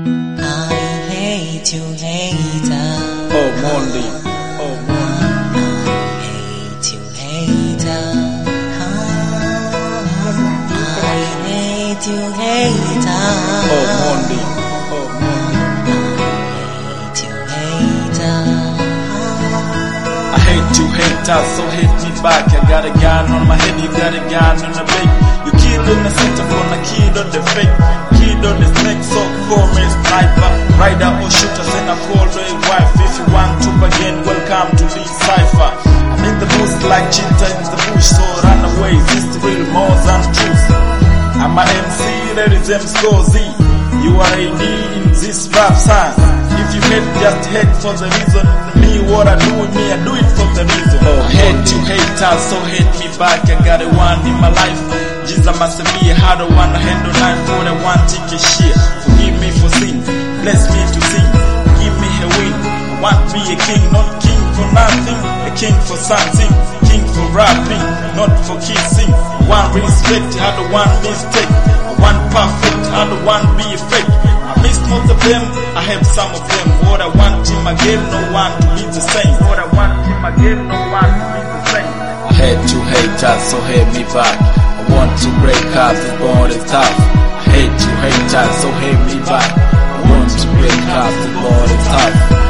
hate you, hater. Oh, Monday. Oh, Monday. I hate you, hater. I hate you, hater. Oh, Monday. Oh, Monday. I hate you, hater. I hate you, hater, so hate me back. I got a gun on my head, you got a gun on the back. You kill in the center from a kid on the fake. Kid on the snake, so call me sniper. Rider or shooter, send a call to a wife. If you want to begin, welcome to the cipher. I'm in the bush like cheetah in the bush, so run away. This is real more than truth. I'm a MC, there is M score Z. You are a D in this rap song. If you hate, just hate for the reason. Me, what I do with me, I do it for the reason. Oh, I hate you, haters, so hate me back. I got a one in my life. Jesus must be how the one to handle life for the one take a shit. Forgive me for sin, bless me to sing. Give me a win. I want to be a king, not king for nothing. A king for something, king for rapping, not for kissing. One respect, how the one mistake. One perfect, how the one be a fake. I miss most of them, I have some of them. What I want him again, no one to be the same. What I want him again, no one to be the same. I hate you, haters, so hate me back. I want to break up, this bond is tough. I hate you, haters, so hate me back. I want to break up, this bond is tough.